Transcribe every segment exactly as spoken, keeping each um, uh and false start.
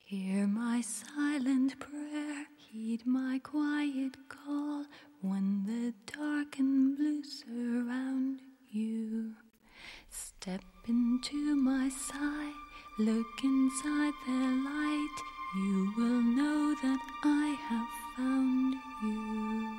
Hear my silent prayer, heed my quiet call, when the dark and blue surround you. Step into my side, look inside the light, you will know that I have found you.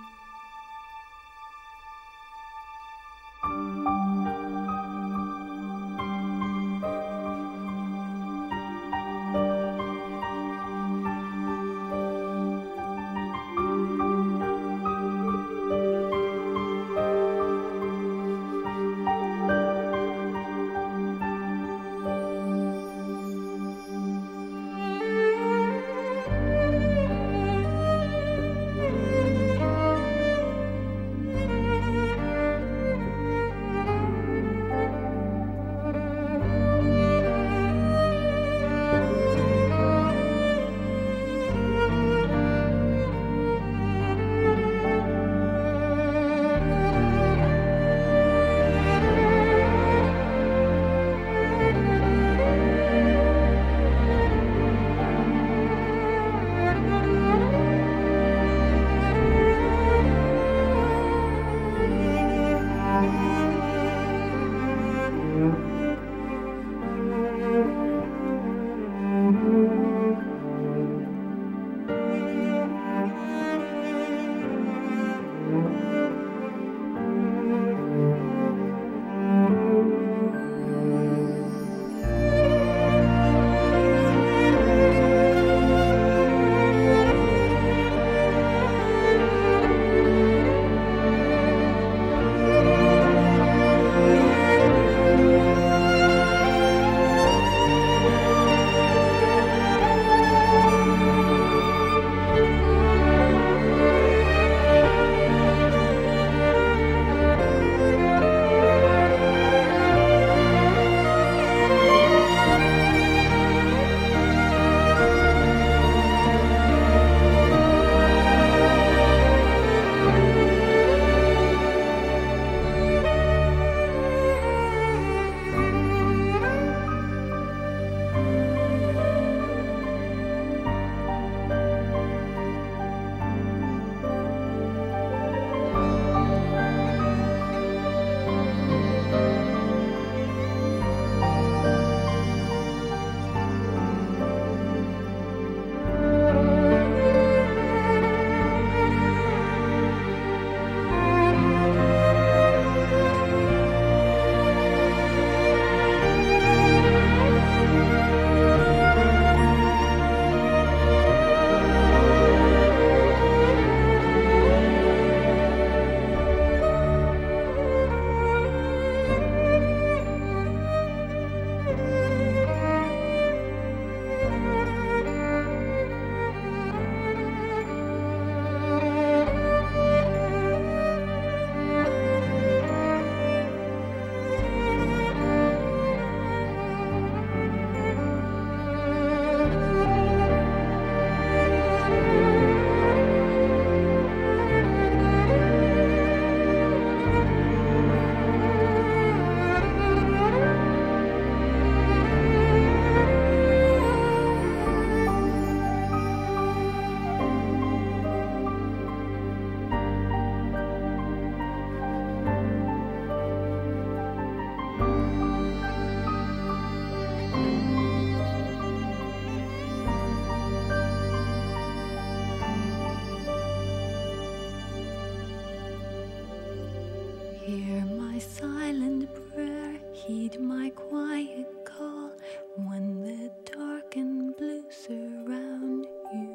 Hear my silent prayer, heed my quiet call, when the dark and blue surround you.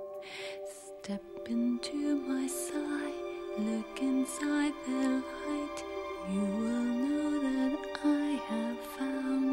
Step into my side, look inside the light, you will know that I have found